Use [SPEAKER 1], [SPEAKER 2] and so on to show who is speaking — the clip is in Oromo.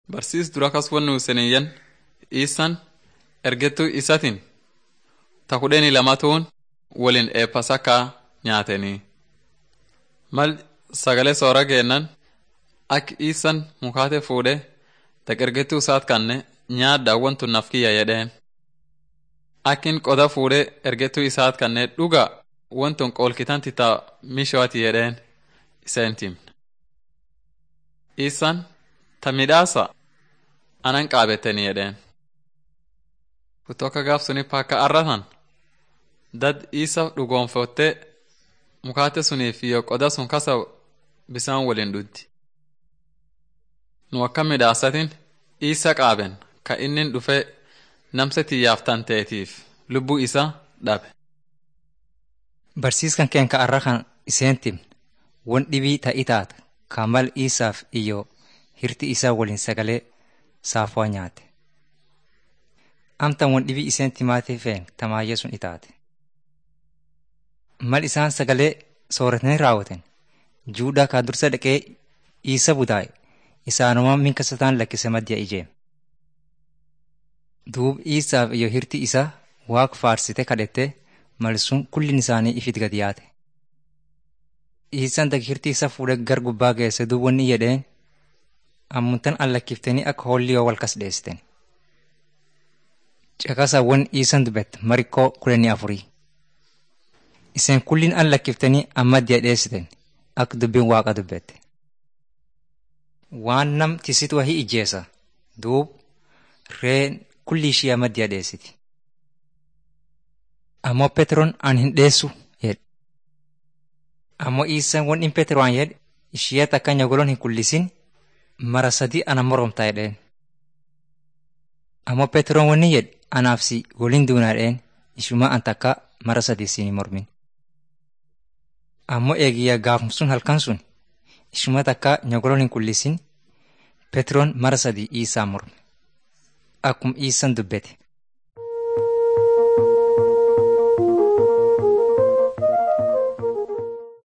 [SPEAKER 1] Barsiis dura kaswannu seniyyan isan ergettuu isatiin takudheeni lamatuun waliin eebbasakkaa nyaatanii. Mal sagalee soora geennan akka isan mukaate fuudhee ergettuu isaat kanne nyaaddaa wantu nafkiyya jedheen. Akkin qoda fuudhee ergettuu isaat kanne dhugaa wantun qoolkitan titaa mishooti jedheen iseen timne. Isan ta midhaasa anan qaabettanii jedheen. Kutoka gaaf suni pakka arratan dad isa dhugoonfottee mukaate suniif iyo qoda sun kasa bisaan waliin dhuddi. Nu akka midhaasatin isa qaaben ka innin dhufee namsa tiyyaaftan ta'etiif lubbuu isa dhabe.
[SPEAKER 2] Barsiiskan keen ka arra kan iseen timne won dhibii ta'i taata ka mal isaaf iyo hirti isaa waliin sagalee saafaa nyaate. Amtan won dhibii iseen timaatee feen tamaayya sun itaate. Mal isaan sagalee sooratanii raawwatan juudhaa kaa dursa dhaqee isa budaa'e isaanuma minkasataan lakkise maddiya ijeen. Duub isaaf iyo hirti isaa waaq faarsite kadhette malsun kullin isaanii ifit gad yaate. Isaan hirti isa fuudhee gar gubbaa geesse duub wanni jedheen ammuntan allakkiftanii akka holliyoo wal kas dheessiten. Caqasaawwan isan dubbette marikkoo 14. Iseen kullin allakkiftanii ammaddiya dheessiten akka dubbiin waaqa dubbette. Waan nam tisitu wahii ijjeessa duub reen kulli ishii ammaddiya dheessiti. Ammoo Peteroon an hin dheessu jedhe. Ammoo isan won in Peteroon jedhe ishii takka nyogoloon hin kullisin mara sadii ana moromtaa jedheen. Ammoo Peteroon wanni jedhe anaaf si waliin duunaa jedheen ishuma an takka mara sadii siin mormin. Ammoo eegiyya gaafum sun halkan sun ishuma takka nyogoloon hin kullisin Peteroon mara sadii isaa morme. Akkum isan dubbete.